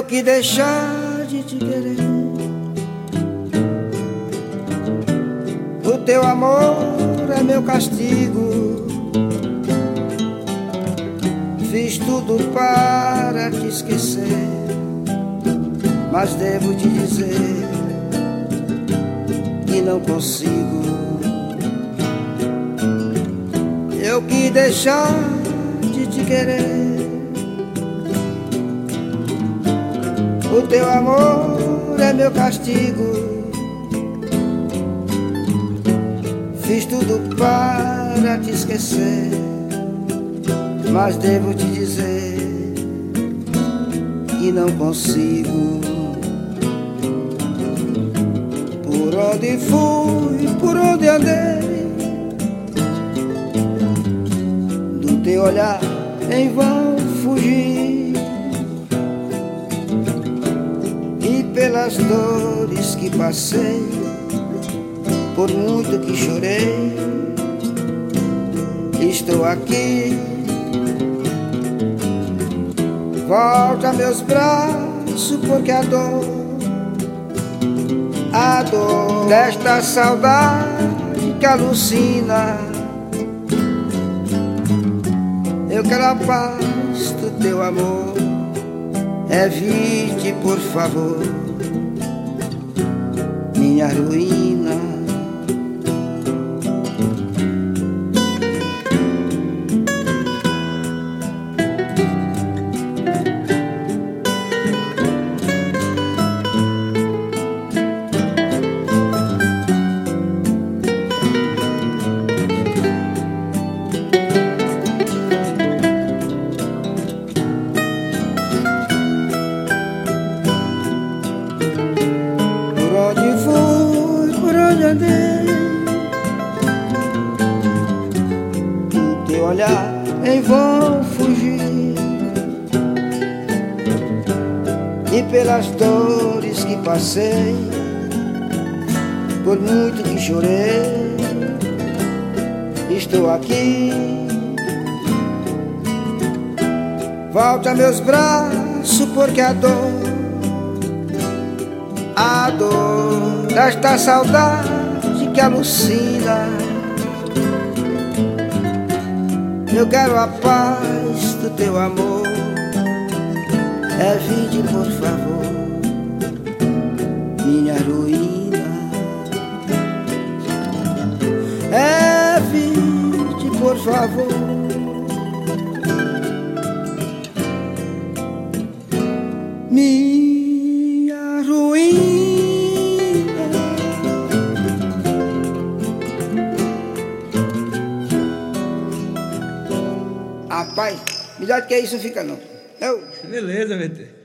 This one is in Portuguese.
eu que deixar de te querer. O teu amor é meu castigo. Fiz tudo para te esquecer, mas devo te dizer que não consigo. Eu que deixar de te querer. O teu amor é meu castigo. Fiz tudo para te esquecer, mas devo te dizer que não consigo. Por onde fui, por onde andei, do teu olhar em vão fugi, e pelas dores que passei, por muito que chorei, estou aqui. Volta meus braços, porque a dor desta saudade que alucina. Eu quero a paz do teu amor. Evite, por favor, minha ruína. Do teu olhar em vão fugir, e pelas dores que passei, por muito que chorei, estou aqui. Volta meus braços, porque a dor desta saudade que alucina. Eu quero a paz do teu amor. Evite, por favor, minha ruína. Evite, por favor, minha ruína. Rapaz, melhor do que isso não fica não. Beleza, VT.